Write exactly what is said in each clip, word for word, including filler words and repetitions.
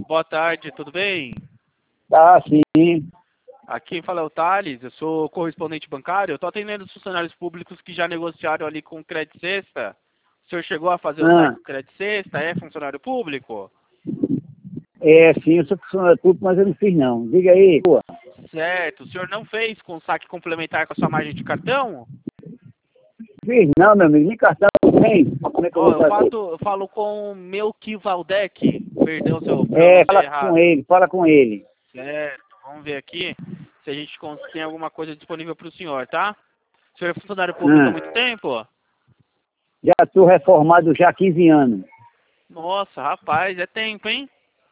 boa tarde, tudo bem? Tá, sim. Aqui fala é o Thales, eu sou correspondente bancário, eu estou atendendo os funcionários públicos que já negociaram ali com o Credit Sexta. O senhor chegou a fazer o Ah, saque do Credit Sexta, é funcionário público? é, sim, eu sou funcionário público, mas eu não fiz não. Diga aí, pô. Certo, o senhor não fez com saque complementar com a sua margem de cartão? Fiz não, meu amigo, nem cartão tem. Como é que eu Ó, vou eu fazer? falo, eu falo com o Melqui Valdec, perdão se eu É, pronunciei fala com errado. ele, fala com ele. Certo, vamos ver aqui se a gente cons- tem alguma coisa disponível para o senhor, tá? O senhor é funcionário público há muito Ah, tempo? já estou reformado já há quinze anos. Nossa, rapaz, é tempo, hein?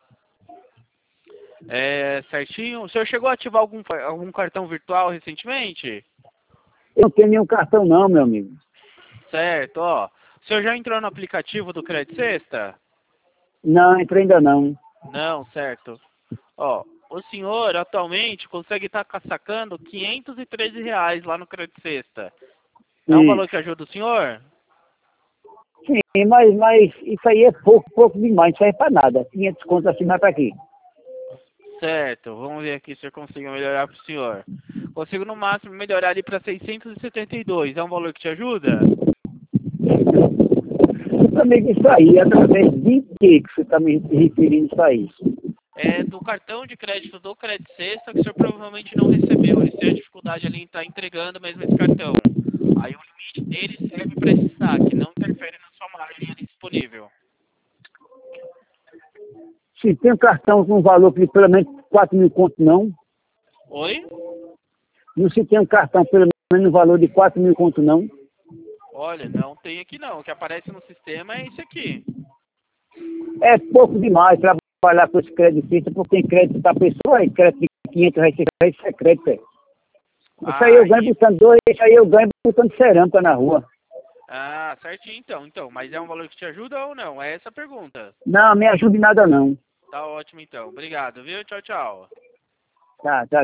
É, certinho. O senhor chegou a ativar algum, algum cartão virtual recentemente? Eu não tenho nenhum cartão não, meu amigo. Certo, ó. O senhor já entrou no aplicativo do Credit Sexta? Não, entrei ainda não. Não, certo. Ó, o senhor atualmente consegue estar sacando quinhentos e treze reais lá no Credit Sexta. É um Sim, valor que ajuda o senhor? sim, mas, mas isso aí é pouco, pouco demais, não serve pra nada. quinhentos contos assim, mas pra quê? Certo, vamos ver aqui se eu consigo melhorar para o senhor. Consigo no máximo melhorar ali para seiscentos e setenta e dois. É um valor que te ajuda? Amigo, isso aí, através de que que você está me referindo isso aí? É do cartão de crédito do Credit Sexta que o senhor provavelmente não recebeu. Eles têm a dificuldade ali em estar entregando mesmo esse cartão. Aí o limite dele serve para esse saque, não interfere na sua margem ali disponível. Se tem um cartão com um valor de pelo menos quatro mil contos, não. Oi? Não se tem um cartão pelo menos no valor de quatro mil conto, não. Olha, não tem aqui não. O que aparece no sistema é esse aqui. É pouco demais trabalhar com esse crédito, porque tem crédito da pessoa, e crédito de quinhentos reais, isso é crédito. É. Isso aí Ah, eu ganho e... botando dois, isso aí eu ganho botando cerâmica na rua. ah, certinho então. Então, mas é um valor que te ajuda ou não? É essa a pergunta. Não, me ajuda em nada não. Tá ótimo então. Obrigado, viu? Tchau, tchau. Tá, tá.